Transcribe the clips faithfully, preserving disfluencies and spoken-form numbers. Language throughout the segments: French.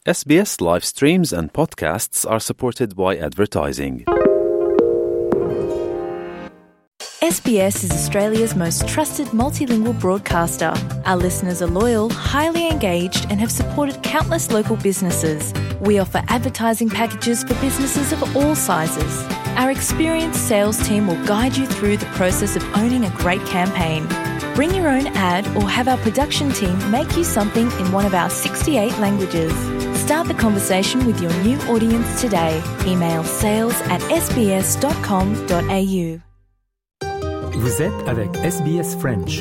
S B S live streams and podcasts are supported by advertising. S B S is Australia's most trusted multilingual broadcaster. Our listeners are loyal, highly engaged, and have supported countless local businesses. We offer advertising packages for businesses of all sizes. Our experienced sales team will guide you through the process of owning a great campaign. Bring your own ad or have our production team make you something in one of our sixty-eight languages. Start the conversation with your new audience today. Email sales at s b s dot com dot a u. Vous êtes avec S B S French.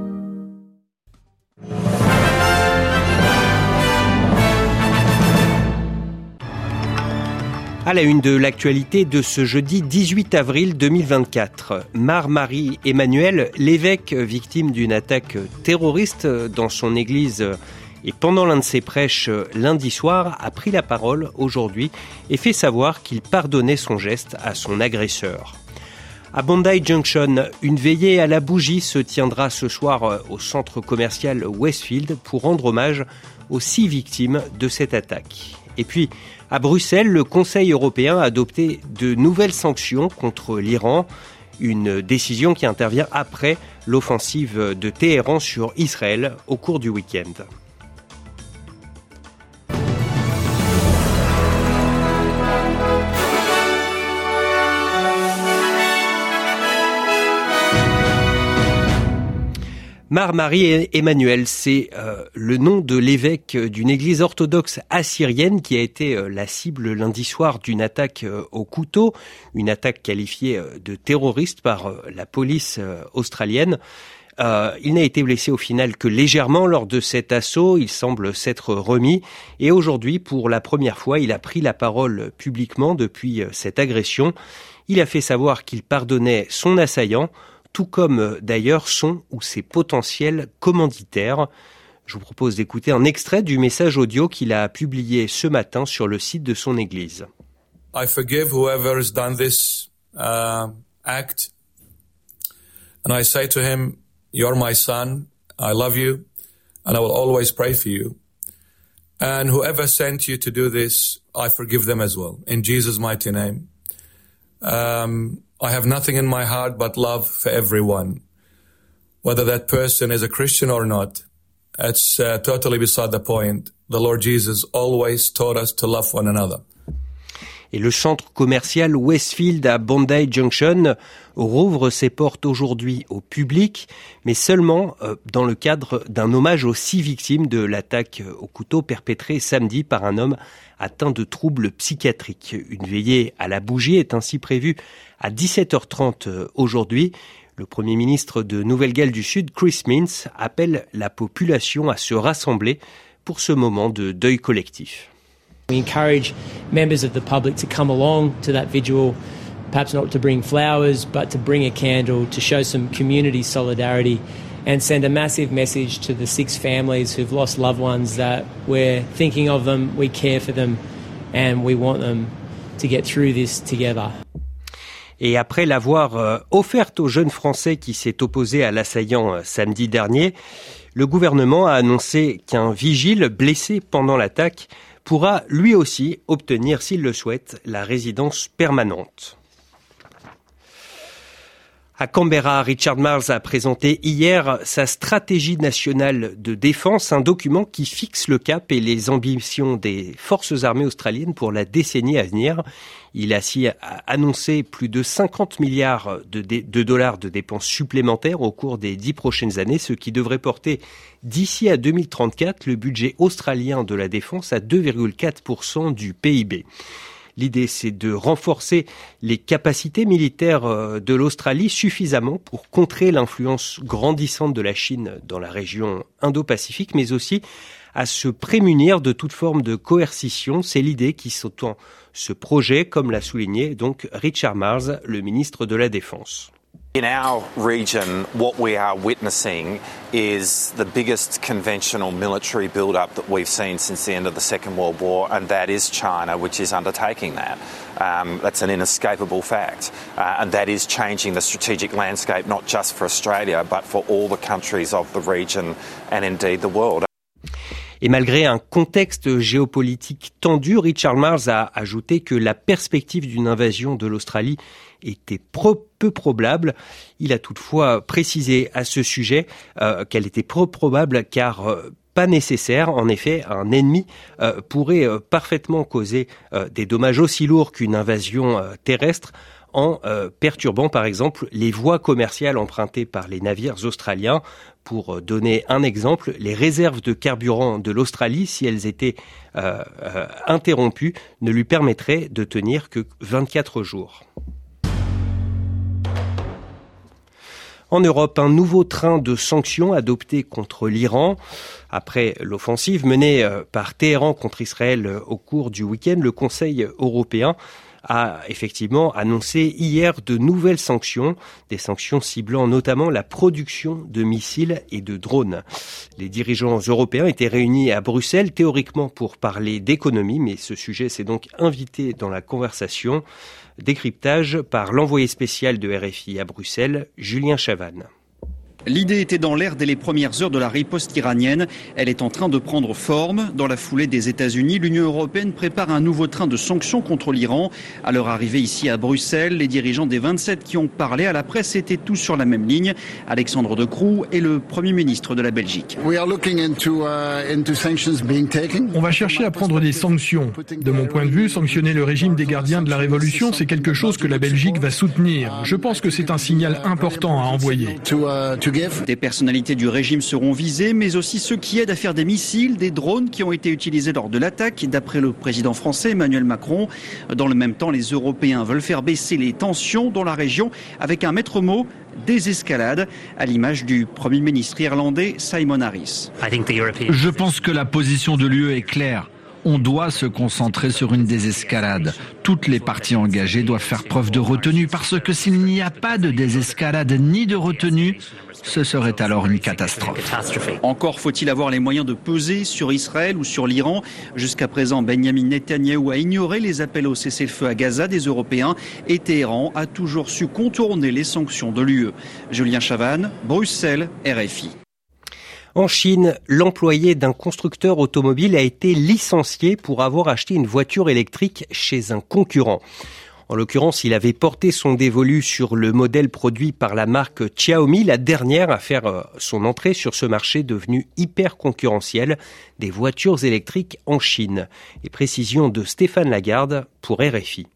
À la une de l'actualité de ce jeudi dix-huit avril deux mille vingt-quatre, Marc-Marie Emmanuel, l'évêque victime d'une attaque terroriste dans son église et pendant l'un de ses prêches lundi soir, a pris la parole aujourd'hui et fait savoir qu'il pardonnait son geste à son agresseur. À Bondi Junction, une veillée à la bougie se tiendra ce soir au centre commercial Westfield pour rendre hommage aux six victimes de cette attaque. Et puis, à Bruxelles, le Conseil européen a adopté de nouvelles sanctions contre l'Iran, une décision qui intervient après l'offensive de Téhéran sur Israël au cours du week-end. Marc-Marie Emmanuel, c'est euh, le nom de l'évêque d'une église orthodoxe assyrienne qui a été euh, la cible lundi soir d'une attaque euh, au couteau, une attaque qualifiée euh, de terroriste par euh, la police euh, australienne. Euh, il n'a été blessé au final que légèrement lors de cet assaut, il semble s'être remis et aujourd'hui, pour la première fois, il a pris la parole publiquement depuis euh, cette agression. Il a fait savoir qu'il pardonnait son assaillant, tout comme d'ailleurs son ou ses potentiels commanditaires. Je vous propose d'écouter un extrait du message audio qu'il a publié ce matin sur le site de son église. I forgive whoever has done this uh, act, and I say to him, "You're my son. I love you, and I will always pray for you. And whoever sent you to do this, I forgive them as well, in Jesus' mighty name. Um, I have nothing in my heart but love for everyone, whether that person is a Christian or not. It's uh, totally beside the point. The Lord Jesus always taught us to love one another." Et le centre commercial Westfield à Bondi Junction rouvre ses portes aujourd'hui au public, mais seulement euh, dans le cadre d'un hommage aux six victimes de l'attaque au couteau perpétrée samedi par un homme atteint de troubles psychiatriques. Une veillée à la bougie est ainsi prévue à dix-sept heures trente aujourd'hui. Le Premier ministre de Nouvelle-Galles du Sud, Chris Minns, appelle la population à se rassembler pour ce moment de deuil collectif. We encourage members of the public to come along to that vigil, perhaps not to bring flowers, but to bring a candle, to show some community solidarity and send a massive message to the six families who've lost loved ones that we're thinking of them, we care for them, and we want them to get through this together. Et après l'avoir euh, offerte au jeune Français qui s'est opposé à l'assaillant euh, samedi dernier, le gouvernement a annoncé qu'un vigile blessé pendant l'attaque pourra lui aussi obtenir, s'il le souhaite, la résidence permanente. À Canberra, Richard Marles a présenté hier sa stratégie nationale de défense, un document qui fixe le cap et les ambitions des forces armées australiennes pour la décennie à venir. Il a ainsi annoncé plus de cinquante milliards de, dé- de dollars de dépenses supplémentaires au cours des dix prochaines années, ce qui devrait porter d'ici à deux mille trente-quatre le budget australien de la défense à deux virgule quatre pour cent du P I B. L'idée, c'est de renforcer les capacités militaires de l'Australie suffisamment pour contrer l'influence grandissante de la Chine dans la région Indo-Pacifique, mais aussi à se prémunir de toute forme de coercition. C'est l'idée qui sous-tend ce projet, comme l'a souligné donc Richard Marles, le ministre de la Défense. In our region, what we are witnessing is the biggest conventional military build-up that we've seen since the end of the Second World War, and that is China, which is undertaking that. Um, that's an inescapable fact, uh, and that is changing the strategic landscape, not just for Australia, but for all the countries of the region and indeed the world. Et malgré un contexte géopolitique tendu, Richard Marles a ajouté que la perspective d'une invasion de l'Australie était pro- peu probable. Il a toutefois précisé à ce sujet euh, qu'elle était peu probable car euh, pas nécessaire. En effet, un ennemi euh, pourrait euh, parfaitement causer euh, des dommages aussi lourds qu'une invasion euh, terrestre en euh, perturbant par exemple les voies commerciales empruntées par les navires australiens. Pour donner un exemple, les réserves de carburant de l'Australie, si elles étaient euh, euh, interrompues, ne lui permettraient de tenir que vingt-quatre jours. En Europe, un nouveau train de sanctions adopté contre l'Iran. Après l'offensive menée par Téhéran contre Israël au cours du week-end, le Conseil européen a effectivement annoncé hier de nouvelles sanctions, des sanctions ciblant notamment la production de missiles et de drones. Les dirigeants européens étaient réunis à Bruxelles, théoriquement pour parler d'économie, mais ce sujet s'est donc invité dans la conversation. Décryptage par l'envoyé spécial de R F I à Bruxelles, Julien Chavannes. L'idée était dans l'air dès les premières heures de la riposte iranienne. Elle est en train de prendre forme. Dans la foulée des États-Unis, l'Union européenne prépare un nouveau train de sanctions contre l'Iran. À leur arrivée ici à Bruxelles, les dirigeants des vingt-sept qui ont parlé à la presse étaient tous sur la même ligne. Alexandre De Croo est le Premier ministre de la Belgique. On va chercher à prendre des sanctions. De mon point de vue, sanctionner le régime des gardiens de la Révolution, c'est quelque chose que la Belgique va soutenir. Je pense que c'est un signal important à envoyer. Des personnalités du régime seront visées, mais aussi ceux qui aident à faire des missiles, des drones qui ont été utilisés lors de l'attaque, d'après le président français Emmanuel Macron. Dans le même temps, les Européens veulent faire baisser les tensions dans la région avec un maître mot, désescalade, à l'image du Premier ministre irlandais Simon Harris. Je pense que la position de l'U E est claire. On doit se concentrer sur une désescalade. Toutes les parties engagées doivent faire preuve de retenue parce que s'il n'y a pas de désescalade ni de retenue, ce serait alors une catastrophe. Encore faut-il avoir les moyens de peser sur Israël ou sur l'Iran. Jusqu'à présent, Benjamin Netanyahou a ignoré les appels au cessez-le-feu à Gaza des Européens et Téhéran a toujours su contourner les sanctions de l'U E. Julien Chavannes, Bruxelles, R F I. En Chine, l'employé d'un constructeur automobile a été licencié pour avoir acheté une voiture électrique chez un concurrent. En l'occurrence, il avait porté son dévolu sur le modèle produit par la marque Xiaomi, la dernière à faire son entrée sur ce marché devenu hyper concurrentiel des voitures électriques en Chine. Et précision de Stéphane Lagarde pour R F I.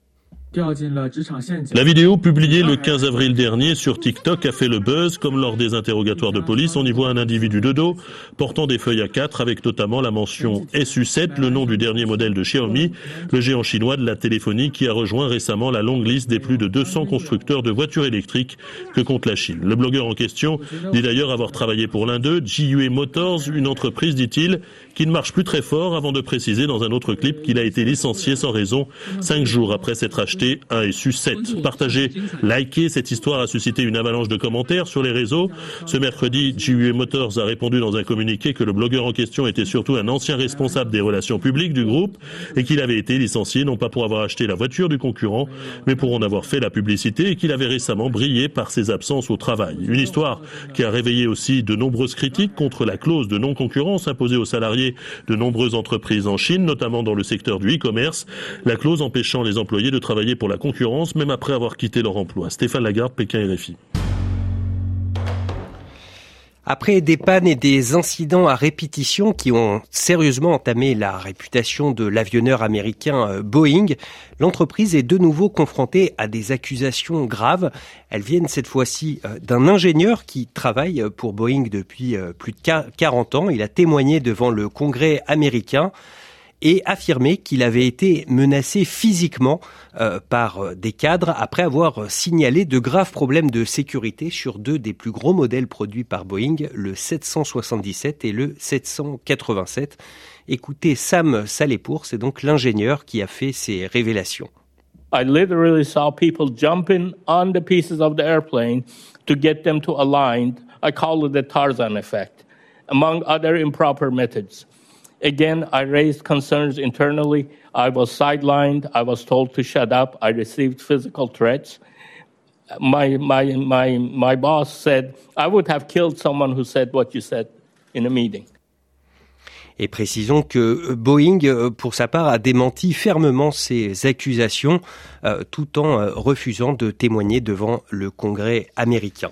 La vidéo publiée le quinze avril dernier sur TikTok a fait le buzz. Comme lors des interrogatoires de police, on y voit un individu de dos portant des feuilles A quatre avec notamment la mention S U sept, le nom du dernier modèle de Xiaomi, le géant chinois de la téléphonie qui a rejoint récemment la longue liste des plus de deux cents constructeurs de voitures électriques que compte la Chine. Le blogueur en question dit d'ailleurs avoir travaillé pour l'un d'eux, J U A Motors, une entreprise, dit-il, qui ne marche plus très fort, avant de préciser dans un autre clip qu'il a été licencié sans raison cinq jours après s'être acheté un S U sept. Partagez, likez, cette histoire a suscité une avalanche de commentaires sur les réseaux. Ce mercredi, J U A Motors a répondu dans un communiqué que le blogueur en question était surtout un ancien responsable des relations publiques du groupe et qu'il avait été licencié non pas pour avoir acheté la voiture du concurrent, mais pour en avoir fait la publicité et qu'il avait récemment brillé par ses absences au travail. Une histoire qui a réveillé aussi de nombreuses critiques contre la clause de non-concurrence imposée aux salariés de nombreuses entreprises en Chine, notamment dans le secteur du e-commerce, la clause empêchant les employés de travailler pour la concurrence, même après avoir quitté leur emploi. Stéphane Lagarde, Pékin R F I. Après des pannes et des incidents à répétition qui ont sérieusement entamé la réputation de l'avionneur américain Boeing, l'entreprise est de nouveau confrontée à des accusations graves. Elles viennent cette fois-ci d'un ingénieur qui travaille pour Boeing depuis plus de quarante ans. Il a témoigné devant le Congrès américain et affirmé qu'il avait été menacé physiquement euh, par des cadres après avoir signalé de graves problèmes de sécurité sur deux des plus gros modèles produits par Boeing, le sept cent soixante-dix-sept et le sept cent quatre-vingt-sept. Écoutez Sam Salepour, c'est donc l'ingénieur qui a fait ces révélations. I literally saw people jumping on the pieces of the airplane to get them to align. I call it the Tarzan effect, among other improper methods. Again, I raised concerns internally. I was sidelined. I was told to shut up. I received physical threats. My my my my boss said I would have killed someone who said what you said in a meeting. Et précisons que Boeing, pour sa part, a démenti fermement ces accusations, euh, tout en euh, refusant de témoigner devant le Congrès américain.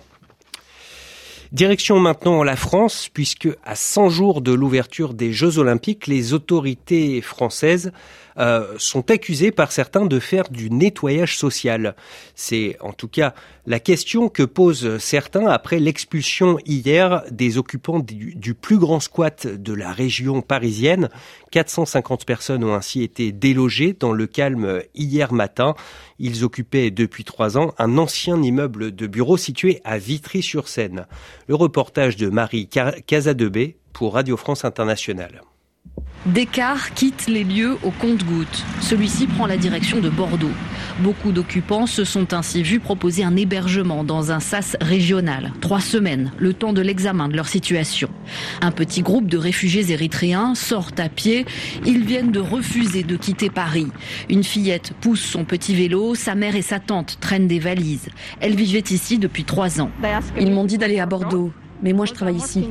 Direction maintenant la France, puisque à cent jours de l'ouverture des Jeux Olympiques, les autorités françaises euh, sont accusées par certains de faire du nettoyage social. C'est en tout cas la question que posent certains après l'expulsion hier des occupants du, du plus grand squat de la région parisienne. quatre cent cinquante personnes ont ainsi été délogées dans le calme hier matin. Ils occupaient depuis trois ans un ancien immeuble de bureaux situé à Vitry-sur-Seine. Le reportage de Marie Casadebé pour Radio France Internationale. Descartes quitte les lieux au compte-gouttes. Celui-ci prend la direction de Bordeaux. Beaucoup d'occupants se sont ainsi vus proposer un hébergement dans un sas régional. Trois semaines, le temps de l'examen de leur situation. Un petit groupe de réfugiés érythréens sortent à pied. Ils viennent de refuser de quitter Paris. Une fillette pousse son petit vélo. Sa mère et sa tante traînent des valises. Elle vivait ici depuis trois ans. Ils m'ont dit d'aller à Bordeaux, mais moi je travaille ici.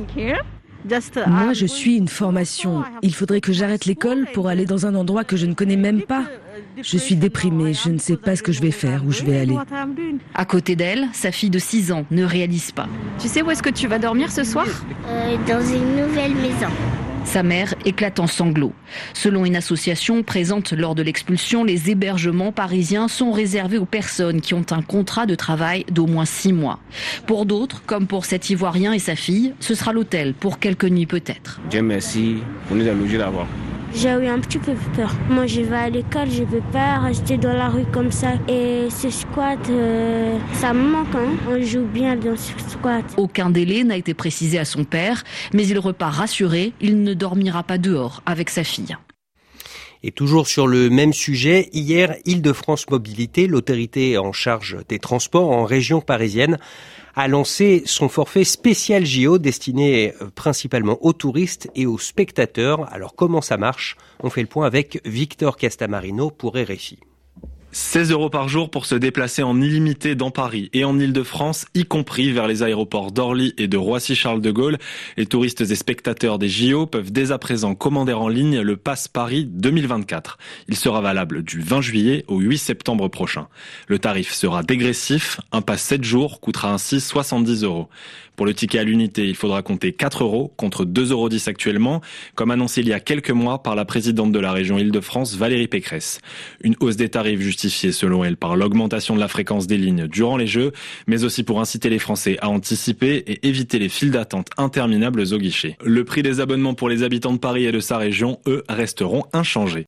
Moi, je suis une formation. Il faudrait que j'arrête l'école pour aller dans un endroit que je ne connais même pas. Je suis déprimée, je ne sais pas ce que je vais faire, où je vais aller. À côté d'elle, sa fille de six ans ne réalise pas. Tu sais où est-ce que tu vas dormir ce soir ? euh, Dans une nouvelle maison. Sa mère éclate en sanglots. Selon une association présente lors de l'expulsion, les hébergements parisiens sont réservés aux personnes qui ont un contrat de travail d'au moins six mois. Pour d'autres, comme pour cet Ivoirien et sa fille, ce sera l'hôtel pour quelques nuits peut-être. Dieu merci, on nous a logés là-bas. J'ai eu un petit peu peur. Moi, je vais à l'école, je ne peux pas rester dans la rue comme ça. Et ce squat, euh, ça me manque. Hein. On joue bien dans ce squat. Aucun délai n'a été précisé à son père, mais il repart rassuré. Il ne dormira pas dehors avec sa fille. Et toujours sur le même sujet, hier, Île-de-France Mobilité, l'autorité en charge des transports en région parisienne, a lancé son forfait spécial J O destiné principalement aux touristes et aux spectateurs. Alors comment ça marche ? On fait le point avec Victor Castamarino pour R F I. seize euros par jour pour se déplacer en illimité dans Paris et en Île-de-France, y compris vers les aéroports d'Orly et de Roissy-Charles de Gaulle. Les touristes et spectateurs des J O peuvent dès à présent commander en ligne le Pass Paris deux mille vingt-quatre. Il sera valable du vingt juillet au huit septembre prochain. Le tarif sera dégressif. Un pass sept jours coûtera ainsi soixante-dix euros. Pour le ticket à l'unité, il faudra compter quatre euros contre deux euros dix actuellement, comme annoncé il y a quelques mois par la présidente de la région Île-de-France, Valérie Pécresse. Une hausse des tarifs justifiée selon elle par l'augmentation de la fréquence des lignes durant les Jeux, mais aussi pour inciter les Français à anticiper et éviter les files d'attente interminables au guichet. Le prix des abonnements pour les habitants de Paris et de sa région, eux, resteront inchangés.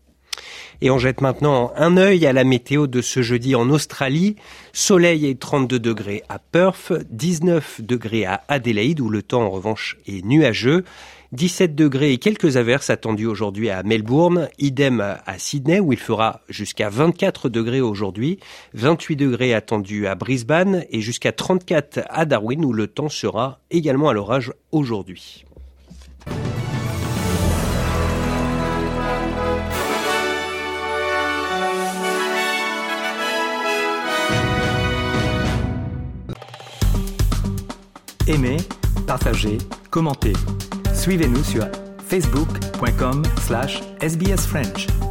Et on jette maintenant un œil à la météo de ce jeudi en Australie. Soleil et trente-deux degrés à Perth, dix-neuf degrés à Adélaïde où le temps en revanche est nuageux. dix-sept degrés et quelques averses attendues aujourd'hui à Melbourne, idem à Sydney où il fera jusqu'à vingt-quatre degrés aujourd'hui, vingt-huit degrés attendus à Brisbane et jusqu'à trente-quatre à Darwin où le temps sera également à l'orage aujourd'hui. Aimez, partagez, commentez. Suivez-nous sur facebook point com slash S B S French.